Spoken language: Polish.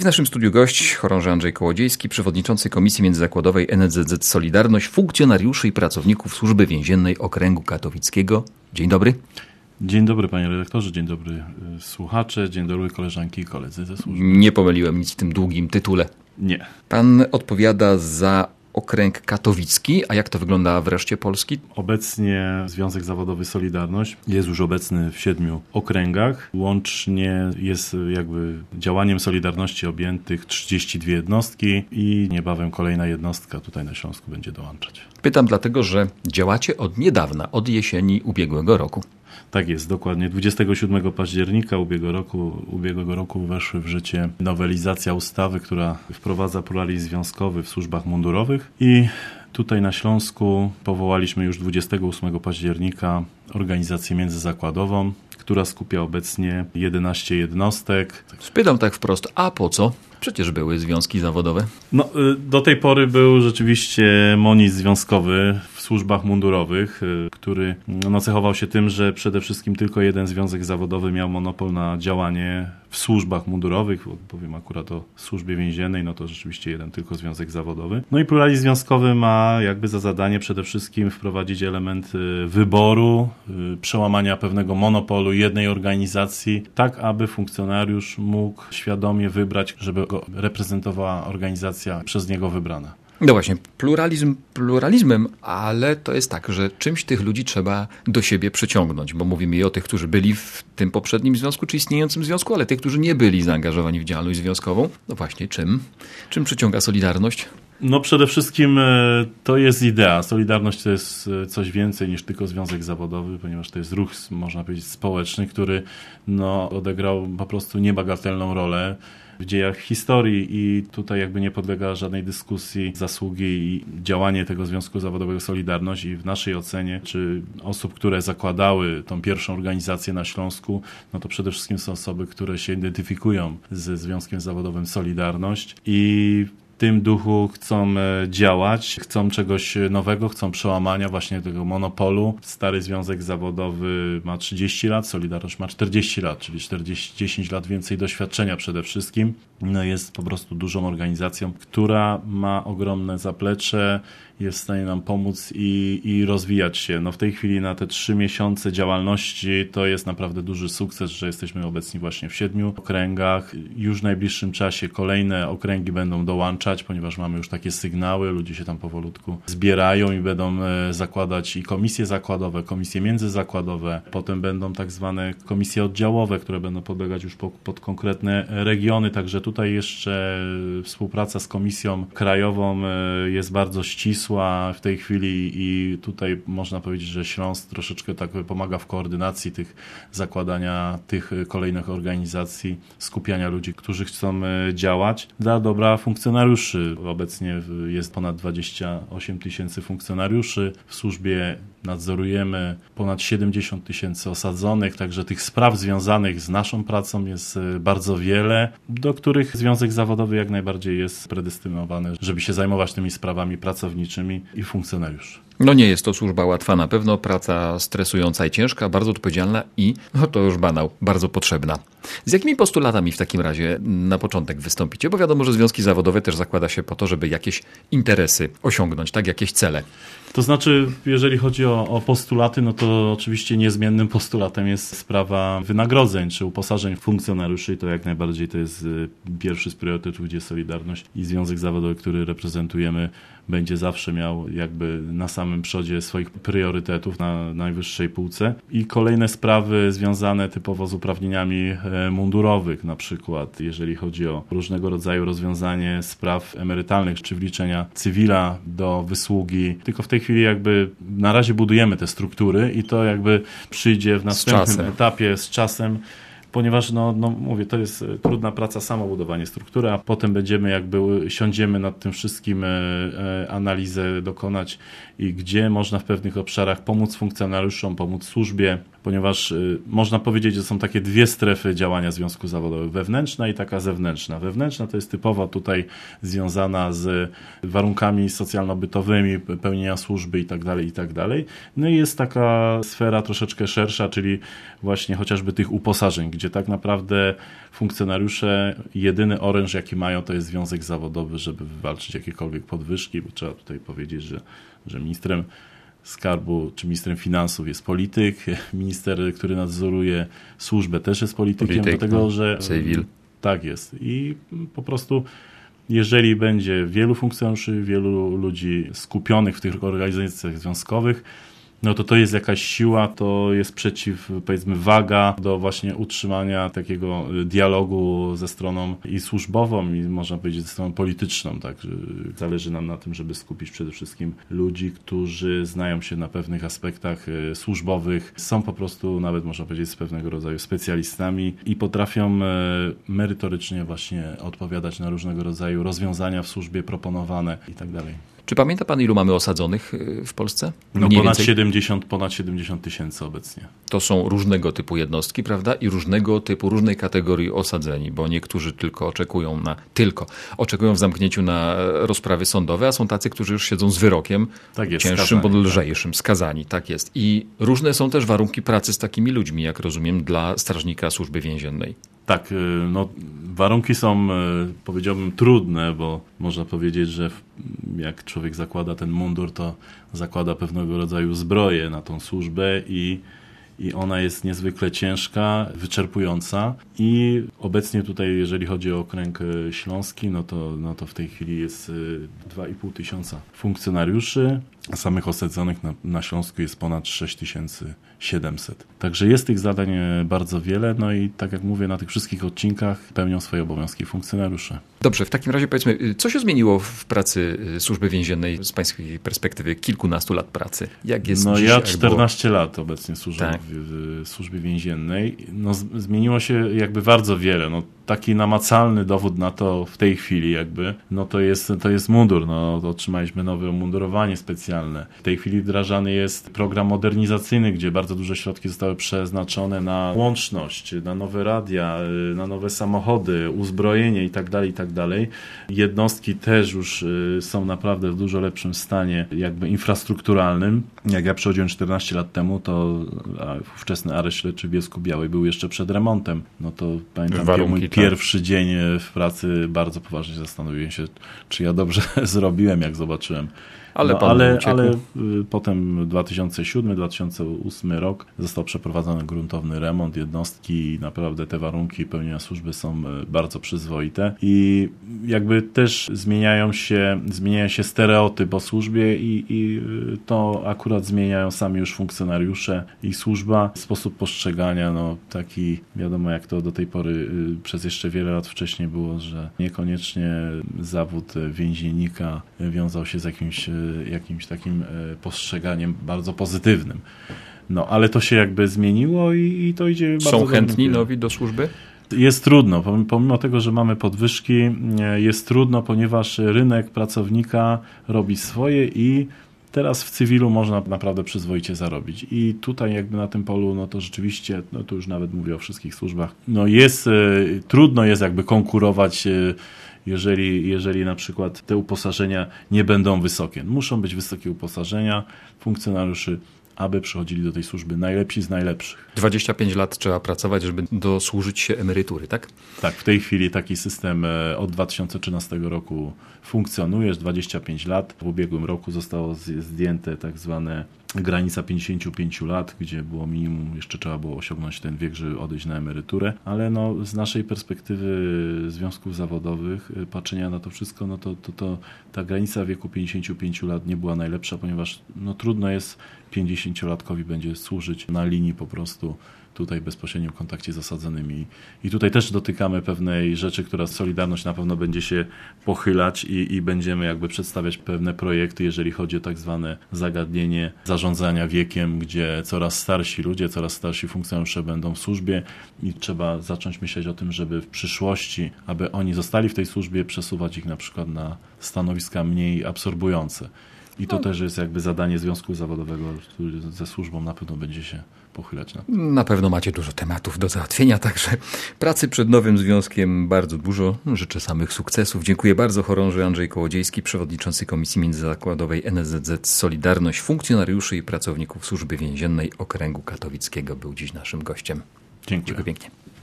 W naszym studiu gość chorąży Andrzej Kołodziejski, przewodniczący Komisji Międzyzakładowej NSZZ Solidarność, funkcjonariuszy i pracowników Służby Więziennej Okręgu Katowickiego. Dzień dobry. Dzień dobry panie redaktorze, dzień dobry słuchacze, dzień dobry koleżanki i koledzy ze służby. Nie pomyliłem nic w tym długim tytule. Nie. Pan odpowiada za Okręg Katowicki, a jak to wygląda w reszcie Polski? Obecnie Związek Zawodowy Solidarność jest już obecny w 7 okręgach. Łącznie jest jakby działaniem Solidarności objętych 32 jednostki i niebawem kolejna jednostka tutaj na Śląsku będzie dołączać. Pytam dlatego, że działacie od niedawna, od ubiegłego roku. Tak jest, dokładnie. 27 października ubiegłego roku weszły w życie nowelizacja ustawy, która wprowadza pluralizm związkowy w służbach mundurowych i tutaj na Śląsku powołaliśmy już 28 października organizację międzyzakładową, która skupia obecnie 11 jednostek. Spytam tak wprost, a po co? Przecież były związki zawodowe. Do tej pory był rzeczywiście monizm związkowy w służbach mundurowych, który cechował się tym, że przede wszystkim tylko jeden związek zawodowy miał monopol na działanie w służbach mundurowych. Powiem akurat o służbie więziennej, to rzeczywiście jeden tylko związek zawodowy. I pluralizm związkowy ma jakby za zadanie przede wszystkim wprowadzić element wyboru, przełamania pewnego monopolu jednej organizacji, tak aby funkcjonariusz mógł świadomie wybrać, żeby go reprezentowała organizacja przez niego wybrana. No właśnie, pluralizm pluralizmem, ale to jest tak, że czymś tych ludzi trzeba do siebie przyciągnąć, bo mówimy i o tych, którzy byli w tym poprzednim związku, czy istniejącym związku, ale tych, którzy nie byli zaangażowani w działalność związkową. No właśnie, czym przyciąga Solidarność? Przede wszystkim to jest idea. Solidarność to jest coś więcej niż tylko związek zawodowy, ponieważ to jest ruch, można powiedzieć, społeczny, który odegrał po prostu niebagatelną rolę w dziejach historii i tutaj jakby nie podlega żadnej dyskusji zasługi i działanie tego Związku Zawodowego Solidarność i w naszej ocenie, czy osób, które zakładały tą pierwszą organizację na Śląsku, to przede wszystkim są osoby, które się identyfikują ze Związkiem Zawodowym Solidarność i w tym duchu chcą działać, chcą czegoś nowego, chcą przełamania właśnie tego monopolu. Stary związek zawodowy ma 30 lat, Solidarność ma 40 lat, czyli 10 lat więcej doświadczenia przede wszystkim. Jest po prostu dużą organizacją, która ma ogromne zaplecze, jest w stanie nam pomóc i rozwijać się. W tej chwili na te 3 miesiące działalności to jest naprawdę duży sukces, że jesteśmy obecni właśnie w 7 okręgach. Już w najbliższym czasie kolejne okręgi będą dołączać, ponieważ mamy już takie sygnały, ludzie się tam powolutku zbierają i będą zakładać i komisje zakładowe, komisje międzyzakładowe, potem będą tak zwane komisje oddziałowe, które będą podlegać już pod konkretne regiony, także tutaj jeszcze współpraca z Komisją Krajową jest bardzo ścisła w tej chwili i tutaj można powiedzieć, że Śląsk troszeczkę tak pomaga w koordynacji zakładania tych kolejnych organizacji, skupiania ludzi, którzy chcą działać dla dobra funkcjonariuszy. Obecnie jest ponad 28 000 funkcjonariuszy. W służbie nadzorujemy ponad 70 000 osadzonych, także tych spraw związanych z naszą pracą jest bardzo wiele, do których Związek Zawodowy jak najbardziej jest predestynowany, żeby się zajmować tymi sprawami pracowniczymi i funkcjonariuszy. Nie jest to służba łatwa na pewno, praca stresująca i ciężka, bardzo odpowiedzialna i, to już banał, bardzo potrzebna. Z jakimi postulatami w takim razie na początek wystąpicie? Bo wiadomo, że związki zawodowe też zakłada się po to, żeby jakieś interesy osiągnąć, jakieś cele. To znaczy, jeżeli chodzi o postulaty, to oczywiście niezmiennym postulatem jest sprawa wynagrodzeń czy uposażeń funkcjonariuszy i to jak najbardziej to jest pierwszy z priorytetów, gdzie Solidarność i Związek Zawodowy, który reprezentujemy, będzie zawsze miał jakby na samym przodzie swoich priorytetów na najwyższej półce. I kolejne sprawy związane typowo z uprawnieniami mundurowych, na przykład jeżeli chodzi o różnego rodzaju rozwiązanie spraw emerytalnych czy wliczenia cywila do wysługi. Tylko w tej chwili jakby na razie budujemy te struktury i to jakby przyjdzie w następnym etapie z czasem. Ponieważ, mówię, to jest trudna praca, samo budowanie struktury, a potem siądziemy nad tym wszystkim, analizę dokonać i gdzie można w pewnych obszarach pomóc funkcjonariuszom, pomóc służbie, ponieważ można powiedzieć, że są takie dwie strefy działania związków zawodowych, wewnętrzna i taka zewnętrzna. Wewnętrzna to jest typowo tutaj związana z warunkami socjalno-bytowymi, pełnienia służby i tak dalej. I jest taka sfera troszeczkę szersza, czyli właśnie chociażby tych uposażeń, gdzie tak naprawdę funkcjonariusze, jedyny oręż jaki mają, to jest związek zawodowy, żeby wywalczyć jakiekolwiek podwyżki, bo trzeba tutaj powiedzieć, że ministrem Skarbu czy ministrem finansów jest polityk, minister, który nadzoruje służbę, też jest politykiem, dlatego że cywil. Tak jest. I po prostu jeżeli będzie wielu funkcjonariuszy, wielu ludzi skupionych w tych organizacjach związkowych, no to jest jakaś siła, to jest powiedzmy waga do właśnie utrzymania takiego dialogu ze stroną i służbową, i można powiedzieć ze stroną polityczną. Tak? Zależy nam na tym, żeby skupić przede wszystkim ludzi, którzy znają się na pewnych aspektach służbowych, są po prostu nawet można powiedzieć z pewnego rodzaju specjalistami i potrafią merytorycznie właśnie odpowiadać na różnego rodzaju rozwiązania w służbie proponowane i tak dalej. Czy pamięta pan, ilu mamy osadzonych w Polsce? No ponad 70 tysięcy obecnie. To są różnego typu jednostki, prawda? I różnej kategorii osadzeni, bo niektórzy oczekują w zamknięciu na rozprawy sądowe, a są tacy, którzy już siedzą z wyrokiem cięższym bądź lżejszym, skazani. Tak jest. I różne są też warunki pracy z takimi ludźmi, jak rozumiem, dla strażnika Służby Więziennej. Tak, no warunki są, powiedziałbym, trudne, bo można powiedzieć, że jak człowiek zakłada ten mundur, to zakłada pewnego rodzaju zbroję na tą służbę i ona jest niezwykle ciężka, wyczerpująca i obecnie tutaj, jeżeli chodzi o okręg śląski, no to w tej chwili jest 2,5 tysiąca funkcjonariuszy, a samych osadzonych na Śląsku jest ponad 6700. Także jest tych zadań bardzo wiele, no i tak jak mówię, na tych wszystkich odcinkach pełnią swoje obowiązki funkcjonariusze. Dobrze, w takim razie powiedzmy, co się zmieniło w pracy Służby Więziennej z pańskiej perspektywy kilkunastu lat pracy? Jak jest no dziś, ja 14 lat obecnie służę tak. w Służbie Więziennej. No zmieniło się jakby bardzo wiele. No taki namacalny dowód na to w tej chwili jakby, no to jest mundur. No otrzymaliśmy nowe umundurowanie specjalne. W tej chwili wdrażany jest program modernizacyjny, gdzie bardzo duże środki zostały przeznaczone na łączność, na nowe radia, na nowe samochody, uzbrojenie i tak dalej. Jednostki też już są naprawdę w dużo lepszym stanie jakby infrastrukturalnym. Jak ja przychodziłem 14 lat temu, to ówczesny areszt śledczy w Bielsku-Białej był jeszcze przed remontem. No to pamiętam mój pierwszy dzień w pracy, bardzo poważnie zastanowiłem się, czy ja dobrze zrobiłem, jak zobaczyłem. Ale potem 2007-2008 rok został przeprowadzony gruntowny remont jednostki i naprawdę te warunki pełnienia służby są bardzo przyzwoite i jakby też zmieniają się stereotyp o służbie i to akurat zmieniają sami już funkcjonariusze i służba. Sposób postrzegania, no taki wiadomo jak to do tej pory przez jeszcze wiele lat wcześniej było, że niekoniecznie zawód więziennika wiązał się z jakimś takim postrzeganiem bardzo pozytywnym. No, ale to się jakby zmieniło i to idzie bardzo dobrze. Są chętni nowi do służby? Jest trudno, pomimo tego, że mamy podwyżki, jest trudno, ponieważ rynek pracownika robi swoje i teraz w cywilu można naprawdę przyzwoicie zarobić. I tutaj jakby na tym polu, no to rzeczywiście, no tu już nawet mówię o wszystkich służbach, no trudno jest jakby konkurować, jeżeli na przykład te uposażenia nie będą wysokie. Muszą być wysokie uposażenia funkcjonariuszy, aby przychodzili do tej służby najlepsi z najlepszych. 25 lat trzeba pracować, żeby dosłużyć się emerytury, tak? Tak, w tej chwili taki system od 2013 roku funkcjonuje, 25 lat. W ubiegłym roku zostało zdjęte tak zwane granica 55 lat, gdzie było minimum, jeszcze trzeba było osiągnąć ten wiek, żeby odejść na emeryturę, ale no, z naszej perspektywy związków zawodowych, patrzenia na to wszystko, no to ta granica wieku 55 lat nie była najlepsza, ponieważ no, trudno jest 50-latkowi będzie służyć na linii po prostu tutaj bezpośrednio w kontakcie z osadzonymi. I tutaj też dotykamy pewnej rzeczy, która Solidarność na pewno będzie się pochylać i będziemy jakby przedstawiać pewne projekty, jeżeli chodzi o tak zwane zagadnienie zarządzania wiekiem, gdzie coraz starsi ludzie, coraz starsi funkcjonariusze będą w służbie i trzeba zacząć myśleć o tym, żeby w przyszłości, aby oni zostali w tej służbie, przesuwać ich na przykład na stanowiska mniej absorbujące. I to też jest jakby zadanie związku zawodowego, który ze służbą na pewno będzie się pochylać. Na pewno macie dużo tematów do załatwienia, także pracy przed nowym związkiem bardzo dużo. Życzę samych sukcesów. Dziękuję bardzo. Chorąży Andrzej Kołodziejski, przewodniczący Komisji Międzyzakładowej NSZZ Solidarność, funkcjonariuszy i pracowników Służby Więziennej Okręgu Katowickiego był dziś naszym gościem. Dziękuję Dziękuję pięknie.